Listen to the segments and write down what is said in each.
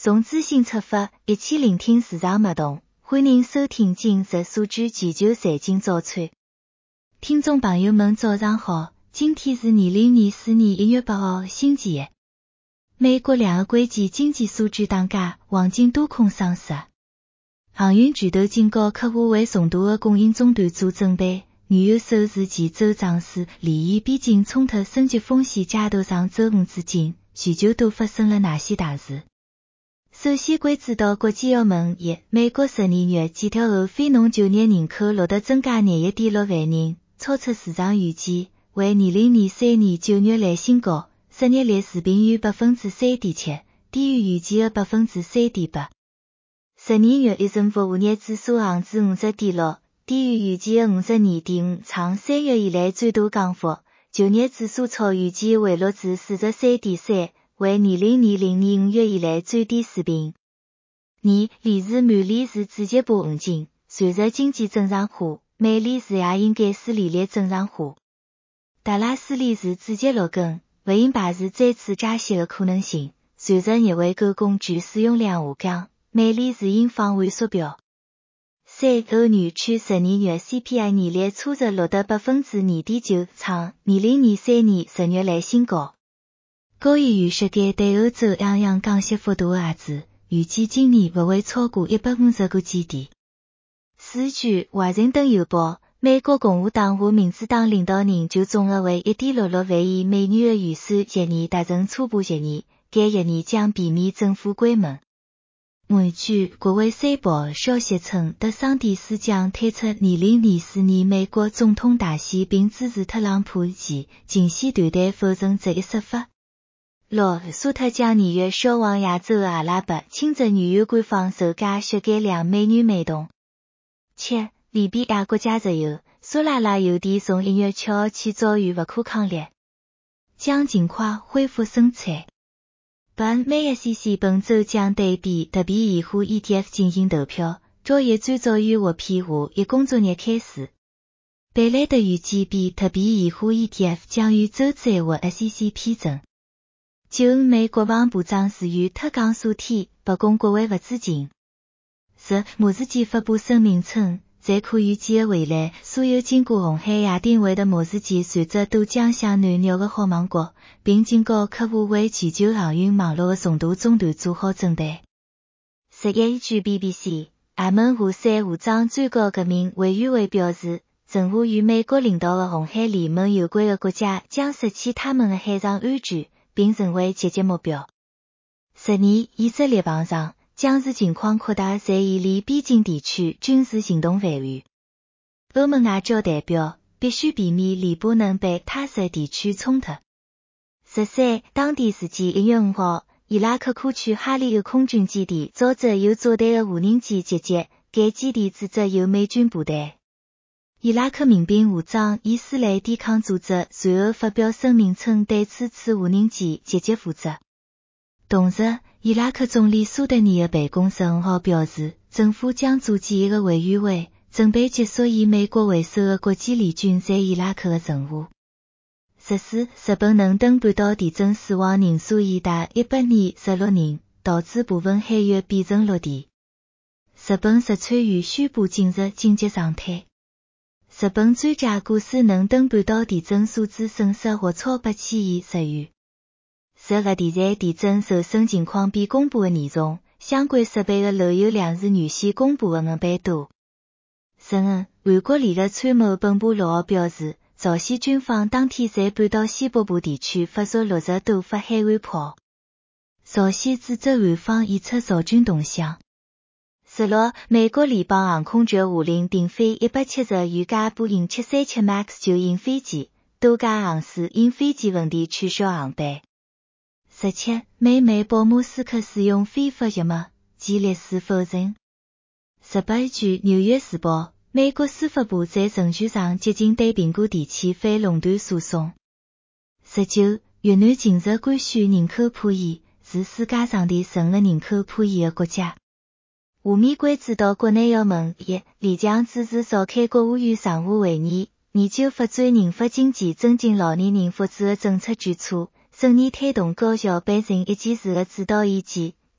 从资讯出发，一起聆听市场脉动。欢迎收听今日数据全球财经早餐。听众朋友们早上好，今天是2024年1月8号星期一。美国两个关键经济数据打假，黄金多空双杀。航运巨头警告客户为重大的供应中断做准备。原油收市前走涨势，利益边境冲突升级风险街头上周五至今，全球都发生了哪些大事？首先关注到国际要闻一，美国12月检调后非农就业人口录得增加21.6万人，超出市场预期，为2023年9月来新高，失业率持平于 3.7%， 低于预期的 3.8%。12月一生服务业指数降至 50.6， 低于预期的 52.5， 创3月以来最大降幅。就业指数超预期回落至 43.3， 为2020年5月以来最低水平。2. 利是满利是主节把稳进，随着经济正常化，美利是也应该使利率正常化。达拉斯利是主节落根，不应排除再次加息的可能性。随着日为购工具使用量下降，美利是应放缓缩表。3. 欧元区12月 CPI 年率初值录得 2.9%， 创2023年10月来新高。高于预设间对欧洲央行降息幅度的压制，预计今年不会超过150个基点。4. 据华盛顿邮报，美国共和党和民主党领导人就总额为 1.66 万亿美元的预算协议达成初步协议，该协议将避免政府关门。5. 据国会山报消息称，德桑蒂斯将退出2024年美国总统大选并支持特朗普前竞选团队否认这一说法。6. 沙特将2月销往亚洲的阿拉伯轻质原油官方售价削减2美元每桶。7. 利比亚国家石油苏拉拉油田从1月7号起遭遇不可抗力，将尽快恢复生产。本美 SEC 本周将对比特别盐化 ETF 进行投票，交易最早于获批下1工作日开始。贝莱德预计比特别盐化 ETF 将于周之内获 SEC 批准。9. 美国防部长自于特讲所天，白宫国会不知情。10. 马士基发布声明称，在可预见的未来，所有经过红海亚丁湾的马士基船只都将向南绕的好望角，并警告客户为全球航运网络的重大中断做好准备。11. 据 BBC， 也门河山河装最高革命委员会表示，任何与美国领导的红海联盟有关的国家将失去他们的海上安全，并成为积极目标。12. 以色列防长将是情况扩大在伊犁边境地区军事行动范围。欧盟外交代表必须避免黎巴嫩北塔什地区冲突。13. 当地时间1月5号，伊拉克库区哈里尔空军基地遭致有炸弹的无人机袭击，该基地指责由美军部队。伊拉克民兵武装伊斯兰抵抗组织随后发表声明称对此次无人机袭击负责。同时，伊拉克总理苏德尼的办公室5号表示，政府将组建一个委员会，准备结束以美国为首的国际联军在伊拉克的任务。14. 日本能登半岛地震死亡人数已达116人，导致部分海域变成陆地。日本石川县宣布进入紧急状态。日本专家估算能登半岛地震所致损失或超8000亿日元。日电站地震受损情况比公布的严重，相关设备的漏油量是原先公布的5倍多。15. 韩国联合参谋本部6号表示，朝鲜军方当天在半岛西北部地区发射60多发海岸炮。朝鲜指责韩方演出朝军动向。16. 美国联邦航空局下令停飞170余架波音737 MAX 9型飞机，多家航司因飞机问题取消航班。17. 美媒保马斯克使用非法药物，其律师否认。18. 据纽约时报，美国司法部在程序上接近对苹果电器反垄断诉讼。19. 越南近日官宣人口破亿，是世界上第15个人口破亿的国家。下面关注到国内要闻一，李强主持召开国务院常务会议，研究发展人发经济增进老年人福祉的政策举措，顺利推动高校办成一件事的指导意见，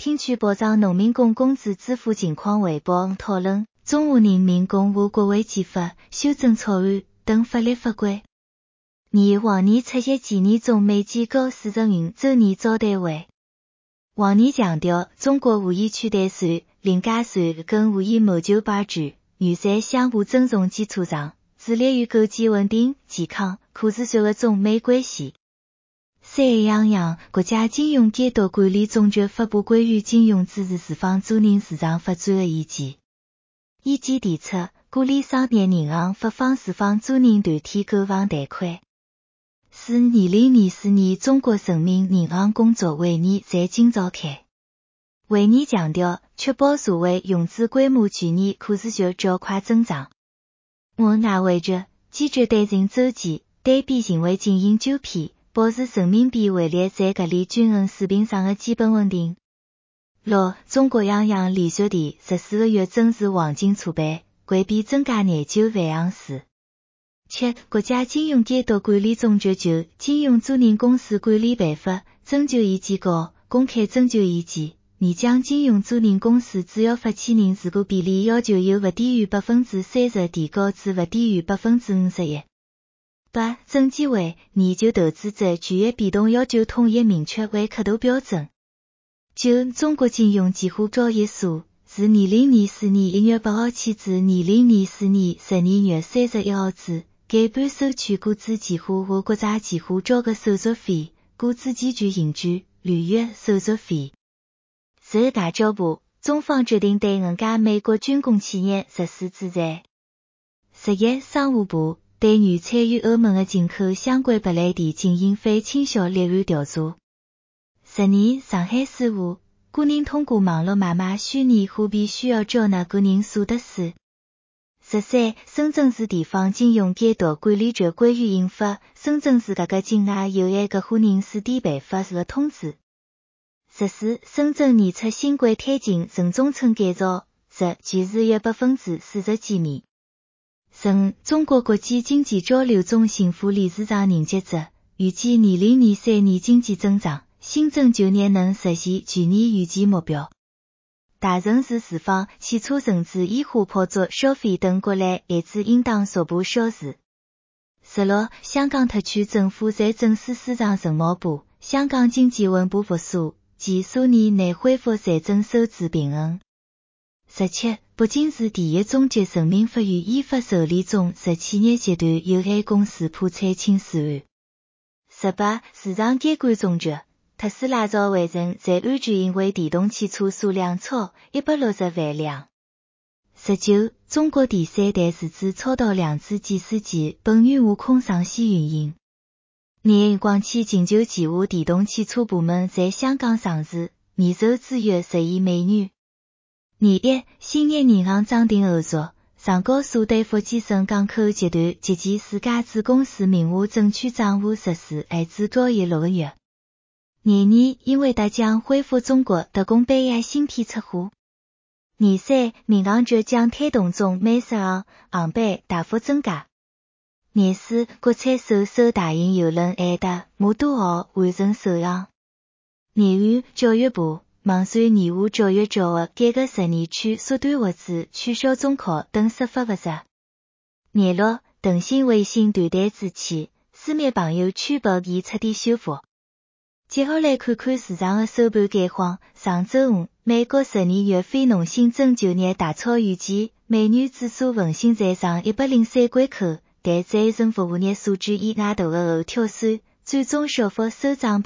听取保障农民工工资支付情况汇报讨论中华人民共和国违纪法修正草案等法律法规。往年出席纪念中美机构40运周年招待会。往年强调中国无意取代算、凌驾算跟无意谋求霸主，原在相互尊重基础上，致力于构建稳定、健康、可持续的中美关系。3国家金融监督管理总局发布关于金融支持地方租赁市场发展的意见。意见提出，鼓励商业银行发放地方租赁团体购房贷款。自2024年中国人民银行工作会议在京召开。会议强调，确保社会融资规模去年可持续较快增长。外汇局坚决对人周期、对比行为进行纠偏，保持人民币汇率在合理均衡水平上的基本稳定。中国央行连续第14个月增持黄金储备，规避增加研究万盎司。国家金融监督管理总局就《金融租赁公司管理办法》征求意见稿公开征求意见，拟将金融租赁公司主要发起人持股比例要求由不低于 30% 提高至不低于 51%。证监会研究投资者权益变动要求统一明确为刻度标准。就中国金融期货交易所自2024年1月8号起至2024年12月31号止，监管收取股指期货和国债期货交易手续费、股指期权行权、履约手续费。受外交部，中方决定对5家美国军工企业实施制裁。商务部对原产于欧盟的进口相关不来电进行反倾销立案调查。上海市话，个人通过网络买卖虚拟货币需要缴纳个人所得税。深圳市地方金融监督管理局关于印发《深圳市价格境外有限合伙人试点办法》的通知。深圳年出新规推进城中村改造，全市约 40% 减免。中国国际经济交流中心副理事长任杰志预计2023年经济增长，新增就业能实现去年预计目标。大城市释放汽车城市烟花炮竹消费等国内限制应当逐步消除。香港特区政府在证书司长陈茂波，香港经济稳步复苏，计3年内恢复财政收支平衡。北京市第一中级人民法院依法受理中实企业集团有限公司破产清诉案。市场监管总局，特斯拉遭回承在安全因为电动汽车数量超160万辆。中国第3代自主超导量子计算机本源悟空上线运营。广汽进就旗下电动汽车部门在香港上市，年收至约10亿美元。兴业银行涨停后续，上交所对福建省港口集团及其自家子公司名下证券账户实施限制交易6个月。因为大将恢复中国特供杯AI芯片出货。民航局将推动中美直航班大幅增加。国产首大型邮轮爱达摩多号完成首航。教育部网传年下教育局的改革10年区缩短或者取消中考等司法复杂。腾讯微信团队致歉，私密朋友圈被已彻底修复。接下来看看市场的收盘概况。上周五，美国12月非农新增就业大超预期，美元指数重新站上103关口，但在任服务业数据以外大的后跳水，最终小幅收涨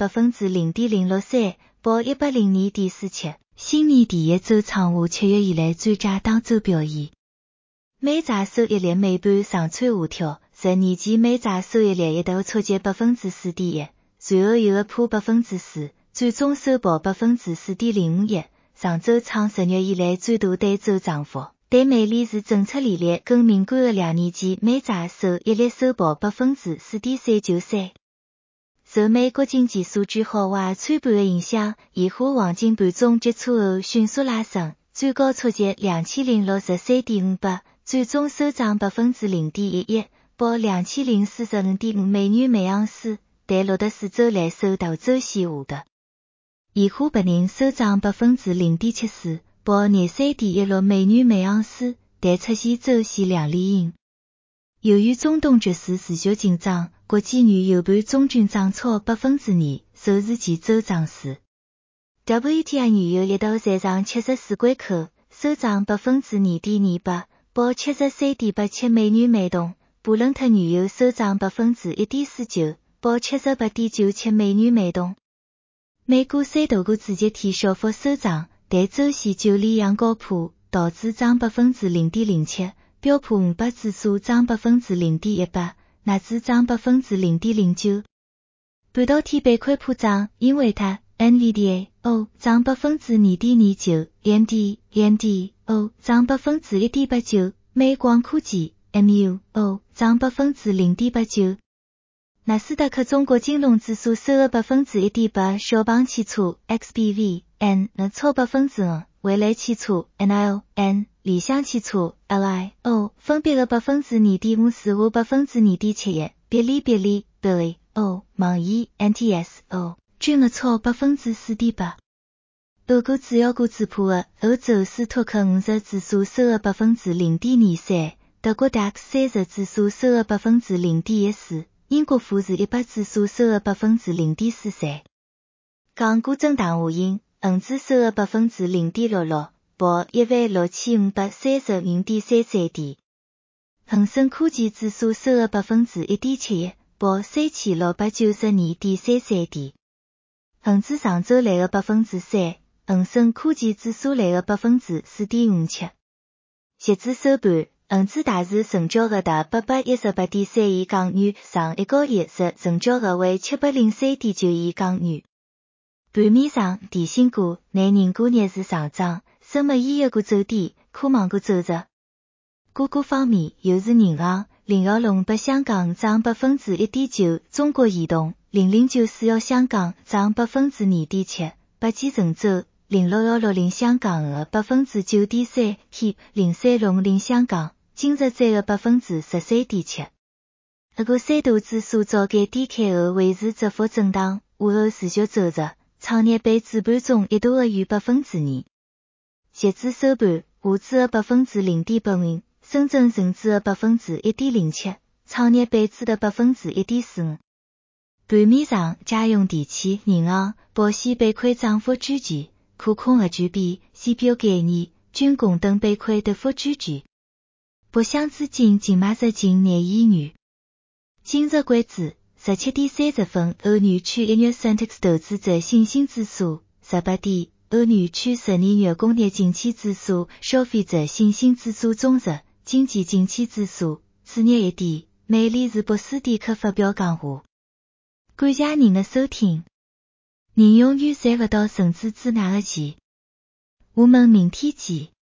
0.063%， 报102.47。新年第一周创下7月以来最佳当周表现。美债收益率尾盘上蹿下跳，10年期美债收益率一度触及 4.1%， 随后又破 4%， 最终收报 4.051%， 上周创10月以来最大单周涨幅。但美联储政策利率更敏感的2年期美债收益率收报 4.393%。受美国经济数据好坏参半的影响，现货黄金盘中结束后迅速拉升，最高触及 2063.58， 最终收涨 0.11%， 报 2045.5美元每盎司，但6.4周来收到周线下跌。 盐湖白银收涨 0.74%， 报23.16美元每盎司，但出现周线量力阴。由于中东局势持续紧张，国际原油盘中均涨超 2%， 收市前周涨势。WTI 原油一度站上74关口，收涨 2.28%， 报 73.87美元每桶。布伦特原油收涨 1.49%， 报 78.97美元每桶。美股三大股指节天小幅收涨，但周线就连阳高坡，道指涨 0.07%， 标普500指数涨 0.18%， 纳指涨 0.09%。半导体板块普涨，英伟达 NVIDIA 涨 2.29%， AMD 涨 1.89%， 美光科技 MU 涨 0.89%。纳斯达克中国金融指数收了 1.8%， 小鹏汽车 XPV、N 超 5%， 蔚来汽车 NIO、N 理想汽车 LI 分别了 2.54%和 2.71%， 哔哩哔哩 Billy 网易 NTS 均了超 4.8%。欧股主要股指数的欧洲斯托克50指数收了 0.23%， 德国 DAX 30指数收了 0.14%， 英国富时100指数收了 0.43%。港股震荡下行，恒指收了 0.66%， 报 16,530.33 点。恒生科技指数收了 1.71%， 报 3,692.33 点。恒指上周来了 3%， 恒生科技指数来了 4.57%。截至收盘，恒指大市成交额达 818.3 亿港元，上一个月日成交额为 703.9 亿港元。盘面上，电信股、内银股逆势上涨，生物医药股走低，科网股走弱。个股方面，邮储银行0168香港涨 1.9%， 中国移动00941香港涨 2.7%， 百济神州06160香港的 9.3%， HIP 0360香港今日占了 13.7%。这个三大指数早间低开后维持窄幅震荡，午后持续走弱，创业板指盘中一度的逾 2%。截至收盘，沪指的 0.8%， 深圳成指的 1.07%， 创业板指的 1.45%。盘面上，家用电器、银行、保险板块涨幅居前，可控核聚变、CPU 概念、军工等板块跌幅居前。北向资金净买入近2亿元。今日关注17点30分，欧元区1月 Centex 投资者信心指数；18点，欧元区12月工业景气指数、消费者信心指数综合、经济景气指数。次日1点，美联储博士迪克发表讲话。感谢您的收听。您永远赚不到绳子之外的钱。我们明天见。